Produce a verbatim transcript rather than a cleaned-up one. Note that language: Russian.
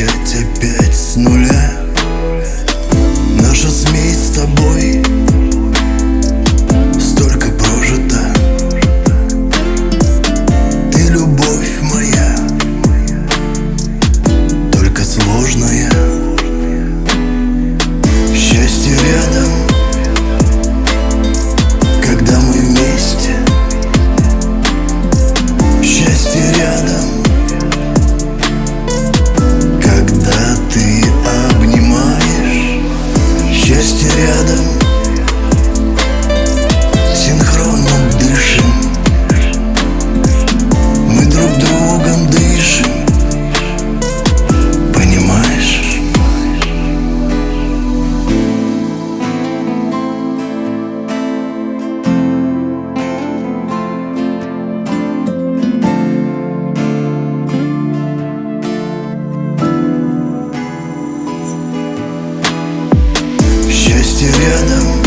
начать опять с нуля. Наша смесь с тобой столько прожита. Ты любовь моя, только сложная. Счастье рядом, когда мы вместе. Счастье рядом, когда ты обнимаешь. Счастье рядом, синхронно дышим. Мы друг другом дышим, понимаешь? Счастье рядом,